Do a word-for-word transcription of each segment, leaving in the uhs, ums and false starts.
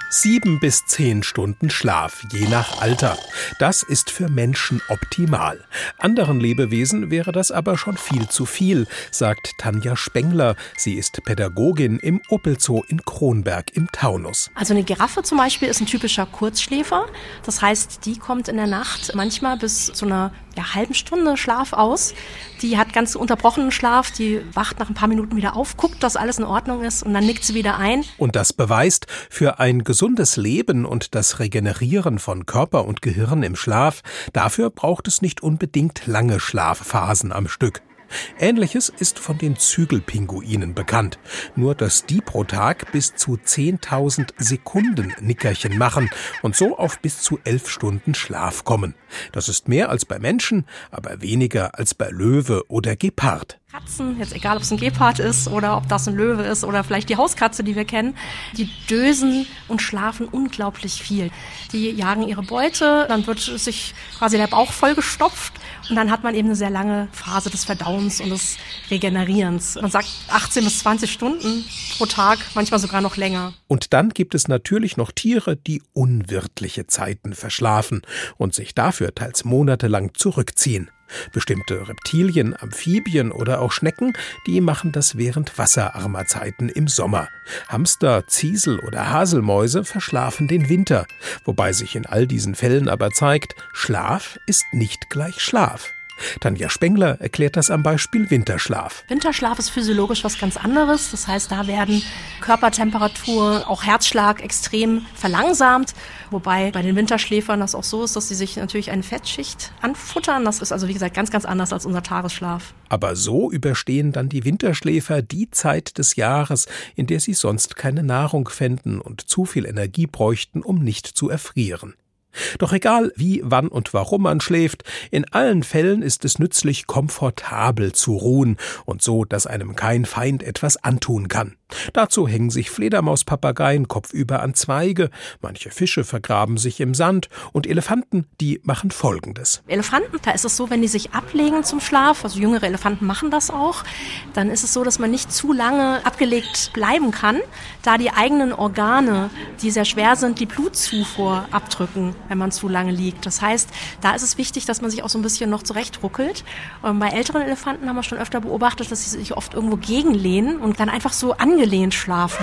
Sieben bis zehn Stunden Schlaf, je nach Alter. Das ist für Menschen optimal. Anderen Lebewesen wäre das aber schon viel zu viel, sagt Tanja Spengler. Sie ist Pädagogin im Opelzoo in Kronberg im Taunus. Also eine Giraffe zum Beispiel ist ein typischer Kurzschläfer. Das heißt, die kommt in der Nacht manchmal bis zu einer ja, halben Stunde Schlaf aus. Die hat ganz unterbrochenen Schlaf, die wacht nach ein paar Minuten wieder auf, guckt, dass alles in Ordnung ist und dann nickt sie wieder ein. Und das beweist, für ein gesundes Leben und das Regenerieren von Körper und Gehirn im Schlaf, dafür braucht es nicht unbedingt lange Schlafphasen am Stück. Ähnliches ist von den Zügelpinguinen bekannt. Nur, dass die pro Tag bis zu zehntausend Sekunden Nickerchen machen und so auf bis zu elf Stunden Schlaf kommen. Das ist mehr als bei Menschen, aber weniger als bei Löwe oder Gepard. Katzen, jetzt egal ob es ein Gepard ist oder ob das ein Löwe ist oder vielleicht die Hauskatze, die wir kennen, die dösen und schlafen unglaublich viel. Die jagen ihre Beute, dann wird sich quasi der Bauch vollgestopft und dann hat man eben eine sehr lange Phase des Verdauens und des Regenerierens. Man sagt achtzehn bis zwanzig Stunden pro Tag, manchmal sogar noch länger. Und dann gibt es natürlich noch Tiere, die unwirtliche Zeiten verschlafen und sich dafür teils monatelang zurückziehen. Bestimmte Reptilien, Amphibien oder auch Schnecken, die machen das während wasserarmer Zeiten im Sommer. Hamster, Ziesel oder Haselmäuse verschlafen den Winter, wobei sich in all diesen Fällen aber zeigt, Schlaf ist nicht gleich Schlaf. Tanja Spengler erklärt das am Beispiel Winterschlaf. Winterschlaf ist physiologisch was ganz anderes. Das heißt, da werden Körpertemperatur, auch Herzschlag extrem verlangsamt. Wobei bei den Winterschläfern das auch so ist, dass sie sich natürlich eine Fettschicht anfuttern. Das ist also, wie gesagt, ganz, ganz anders als unser Tagesschlaf. Aber so überstehen dann die Winterschläfer die Zeit des Jahres, in der sie sonst keine Nahrung fänden und zu viel Energie bräuchten, um nicht zu erfrieren. Doch egal wie, wann und warum man schläft, in allen Fällen ist es nützlich, komfortabel zu ruhen und so, dass einem kein Feind etwas antun kann. Dazu hängen sich Fledermauspapageien kopfüber an Zweige, manche Fische vergraben sich im Sand und Elefanten, die machen Folgendes. Elefanten, da ist es so, wenn die sich ablegen zum Schlaf, also jüngere Elefanten machen das auch, dann ist es so, dass man nicht zu lange abgelegt bleiben kann, da die eigenen Organe, die sehr schwer sind, die Blutzufuhr abdrücken, wenn man zu lange liegt. Das heißt, da ist es wichtig, dass man sich auch so ein bisschen noch zurechtruckelt. Und bei älteren Elefanten haben wir schon öfter beobachtet, dass sie sich oft irgendwo gegenlehnen und dann einfach so angelehnt schlafen.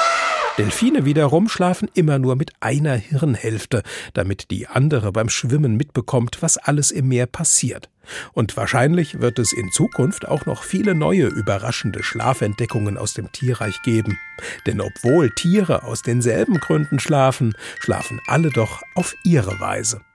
Delfine wiederum schlafen immer nur mit einer Hirnhälfte, damit die andere beim Schwimmen mitbekommt, was alles im Meer passiert. Und wahrscheinlich wird es in Zukunft auch noch viele neue überraschende Schlafentdeckungen aus dem Tierreich geben. Denn obwohl Tiere aus denselben Gründen schlafen, schlafen alle doch auf ihre Weise.